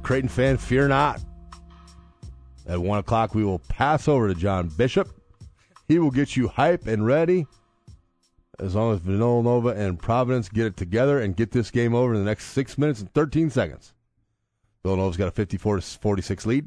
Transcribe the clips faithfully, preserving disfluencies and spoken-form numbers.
Creighton fan, fear not. At one o'clock, we will pass over to John Bishop. He will get you hype and ready as long as Villanova and Providence get it together and get this game over in the next six minutes and thirteen seconds. Villanova's got a fifty-four to forty-six lead.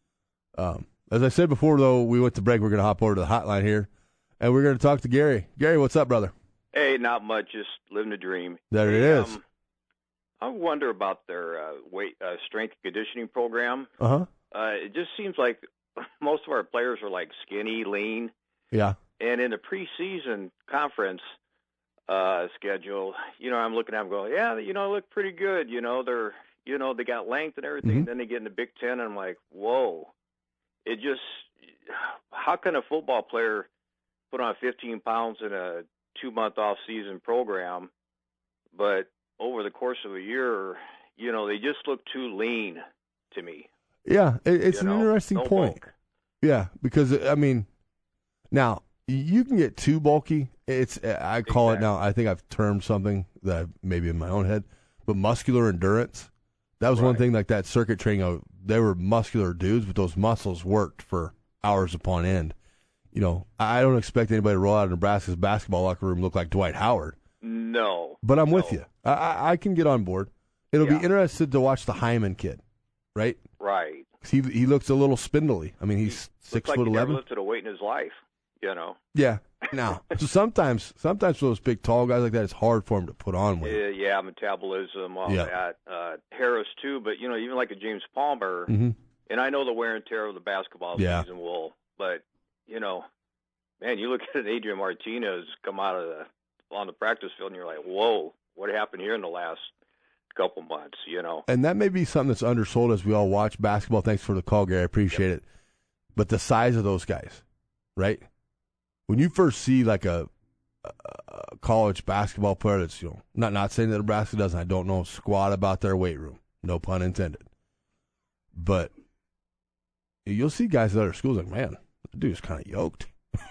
Um, as I said before, though, we went to break. We're going to hop over to the hotline here, and we're going to talk to Gary. Gary, what's up, brother? Hey, not much, just living the dream. There hey, it is. Um, I wonder about their uh, weight uh, strength and conditioning program. Uh-huh. Uh, it just seems like most of our players are like skinny, lean. Yeah. And in the preseason conference uh, schedule, you know, I'm looking at them going, yeah, you know, look pretty good. You know, they're, you know, they got length and everything. Mm-hmm. Then they get in the Big Ten, and I'm like, whoa. It just, how can a football player put on fifteen pounds in a two-month off-season program, but over the course of a year, you know, they just look too lean to me. Yeah, it, it's you an know? interesting no point. bulk. Yeah, because, I mean, now, you can get too bulky. It's I call exactly. it now, I think I've termed something that I've maybe in my own head, but muscular endurance. That was right. one thing, like that circuit training, they were muscular dudes, but those muscles worked for hours upon end. You know, I don't expect anybody to roll out of Nebraska's basketball locker room look like Dwight Howard. No. But I'm no. with you. I, I, I can get on board. It'll yeah. be interesting to watch the Hyman kid, right? Right. He he looks a little spindly. I mean, he's he six like foot he eleven. Never lifted a weight in his life, you know. Yeah. Now, so sometimes, sometimes for those big, tall guys like that, it's hard for him to put on weight. Yeah, yeah, metabolism, all Yeah. that. Uh, Harris too, but you know, even like a James Palmer, Mm-hmm. and I know the wear and tear of the basketball Yeah. season will, but you know, man, you look at Adrian Martinez come out of the on the practice field, and you're like, whoa, what happened here in the last couple months? You know. And that may be something that's undersold as we all watch basketball. Thanks for the call, Gary. I appreciate Yep. it. But the size of those guys, right? When you first see like a, a college basketball player that's, you know, not not saying that Nebraska doesn't, I don't know squat about their weight room, no pun intended. But you'll see guys at other schools like, man, that dude's kind of yoked.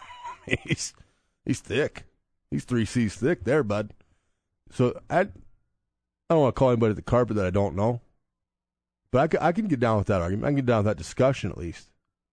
he's he's thick. He's three C's thick there, bud. So I, I don't want to call anybody the carpet that I don't know. But I can, I can get down with that argument. I can get down with that discussion at least.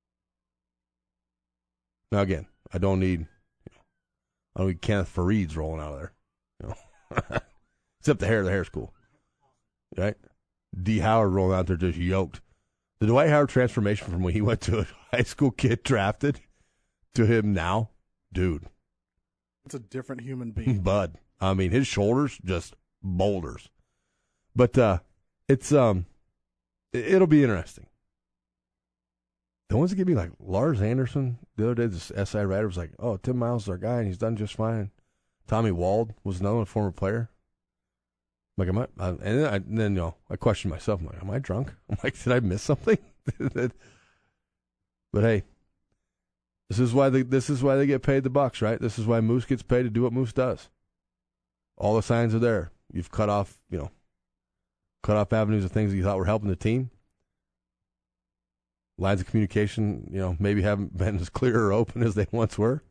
Now, again, I don't need, you know, I don't need Kenneth Fareed's rolling out of there. You know? Except the hair, the hair's cool. Right? D. Howard rolling out there just yoked. The Dwight Howard transformation from when he went to a high school kid drafted to him now, dude. It's a different human being. Bud. I mean, his shoulders, just boulders. But uh, it's um, it'll be interesting. The ones that give me, like, Lars Anderson, the other day, this S I writer was like, oh, Tim Miles is our guy, and he's done just fine. Tommy Wald was another one, former player. I'm like, am I, uh, and then, I, and then, you know, I questioned myself. I'm like, am I drunk? I'm like, did I miss something? But, hey, this is why they, this is why they get paid the bucks, right? This is why Moose gets paid to do what Moose does. All the signs are there. You've cut off, you know, cut off avenues of things that you thought were helping the team. Lines of communication, you know, maybe haven't been as clear or open as they once were.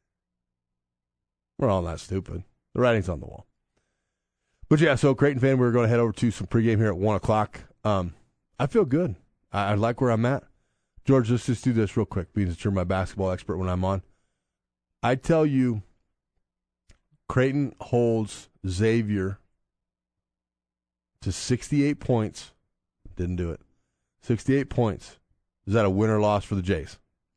We're all not stupid. The writing's on the wall. But, yeah, so Creighton fan, we're going to head over to some pregame here at one o'clock. Um, I feel good. I, I like where I'm at. George, let's just do this real quick, because you're my basketball expert when I'm on. I tell you, Creighton holds Xavier to sixty-eight points. Didn't do it. sixty-eight points. Is that a win or loss for the Jays?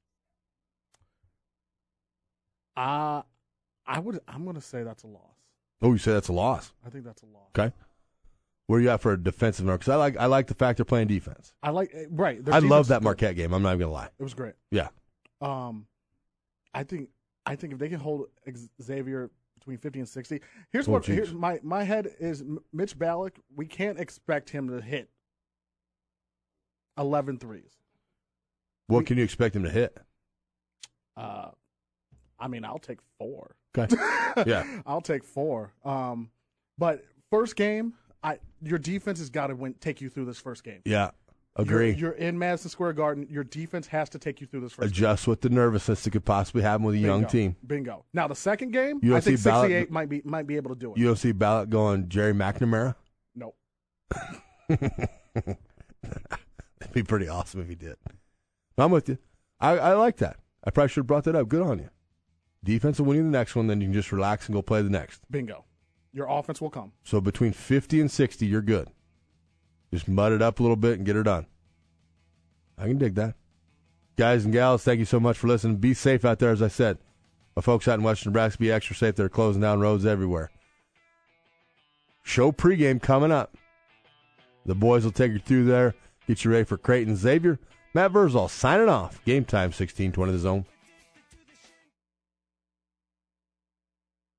Uh, I would. I'm going to say that's a loss. Oh, you say that's a loss? I think that's a loss. Okay. Where are you at for a defensive number? Because I like I like the fact they're playing defense. I like right. their I defense love is that good. Marquette game. I'm not even gonna lie. It was great. Yeah. Um, I think I think if they can hold Xavier between fifty and sixty, here's Oh, what geez. here's my my head is Mitch Ballack. We can't expect him to hit eleven threes. What We- can you expect him to hit? Uh, I mean, I'll take four. Okay. Yeah. I'll take four. Um, but first game, I your defense has got to win, take you through this first game. Yeah. Agree. You're, you're in Madison Square Garden. Your defense has to take you through this first Adjust with the nervousness that could possibly happen with a game. young Bingo. team. Bingo. Now the second game, You don't I think see Ballot- sixty-eight might be might be able to do it. You don't see Ballot going Jerry McNamara? no. It'd be pretty awesome if he did. I'm with you. I, I like that. I probably should have brought that up. Good on you. Defense will win you the next one, then you can just relax and go play the next. Bingo. Your offense will come. So between fifty and sixty, you're good. Just mud it up a little bit and get her done. I can dig that. Guys and gals, thank you so much for listening. Be safe out there, as I said. My folks out in Western Nebraska, be extra safe. They're closing down roads everywhere. Show pregame coming up. The boys will take you through there, get you ready for Creighton Xavier. Matt Verzal signing off. Game time, sixteen twenty The Zone.